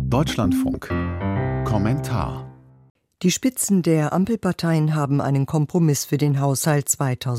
Deutschlandfunk. Kommentar. Die Spitzen der Ampelparteien haben einen Kompromiss für den Haushalt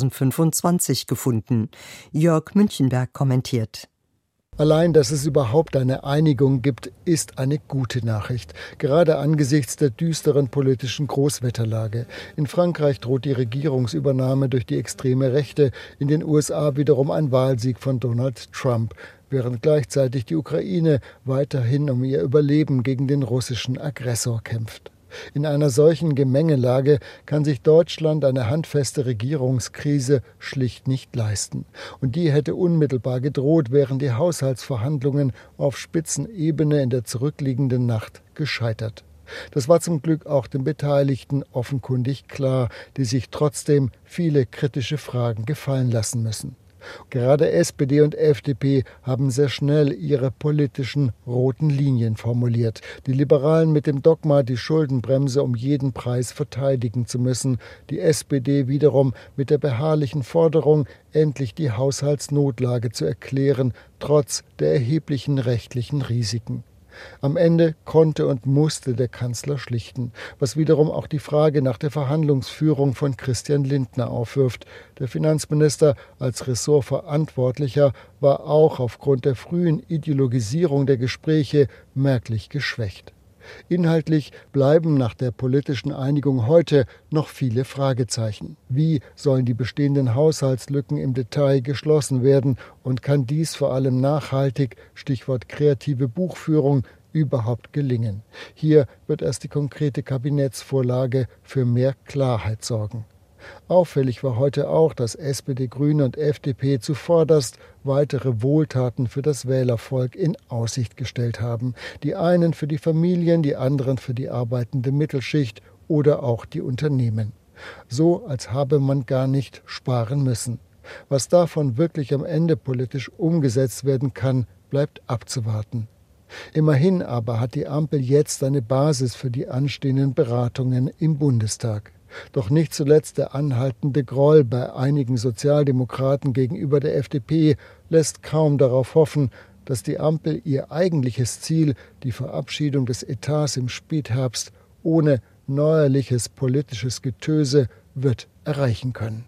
2025 gefunden. Jörg Münchenberg kommentiert. Allein, dass es überhaupt eine Einigung gibt, ist eine gute Nachricht. Gerade angesichts der düsteren politischen Großwetterlage. In Frankreich droht die Regierungsübernahme durch die extreme Rechte, in den USA wiederum ein Wahlsieg von Donald Trump, während gleichzeitig die Ukraine weiterhin um ihr Überleben gegen den russischen Aggressor kämpft. In einer solchen Gemengelage kann sich Deutschland eine handfeste Regierungskrise schlicht nicht leisten. Und die hätte unmittelbar gedroht, wären die Haushaltsverhandlungen auf Spitzenebene in der zurückliegenden Nacht gescheitert. Das war zum Glück auch den Beteiligten offenkundig klar, die sich trotzdem viele kritische Fragen gefallen lassen müssen. Gerade SPD und FDP haben sehr schnell ihre politischen roten Linien formuliert. Die Liberalen mit dem Dogma, die Schuldenbremse um jeden Preis verteidigen zu müssen. Die SPD wiederum mit der beharrlichen Forderung, endlich die Haushaltsnotlage zu erklären, trotz der erheblichen rechtlichen Risiken. Am Ende konnte und musste der Kanzler schlichten, was wiederum auch die Frage nach der Verhandlungsführung von Christian Lindner aufwirft. Der Finanzminister als Ressortverantwortlicher war auch aufgrund der frühen Ideologisierung der Gespräche merklich geschwächt. Inhaltlich bleiben nach der politischen Einigung heute noch viele Fragezeichen. Wie sollen die bestehenden Haushaltslücken im Detail geschlossen werden und kann dies vor allem nachhaltig, Stichwort kreative Buchführung, überhaupt gelingen? Hier wird erst die konkrete Kabinettsvorlage für mehr Klarheit sorgen. Auffällig war heute auch, dass SPD, Grüne und FDP zuvorderst weitere Wohltaten für das Wählervolk in Aussicht gestellt haben. Die einen für die Familien, die anderen für die arbeitende Mittelschicht oder auch die Unternehmen. So, als habe man gar nicht sparen müssen. Was davon wirklich am Ende politisch umgesetzt werden kann, bleibt abzuwarten. Immerhin aber hat die Ampel jetzt eine Basis für die anstehenden Beratungen im Bundestag. Doch nicht zuletzt der anhaltende Groll bei einigen Sozialdemokraten gegenüber der FDP lässt kaum darauf hoffen, dass die Ampel ihr eigentliches Ziel, die Verabschiedung des Etats im Spätherbst, ohne neuerliches politisches Getöse wird erreichen können.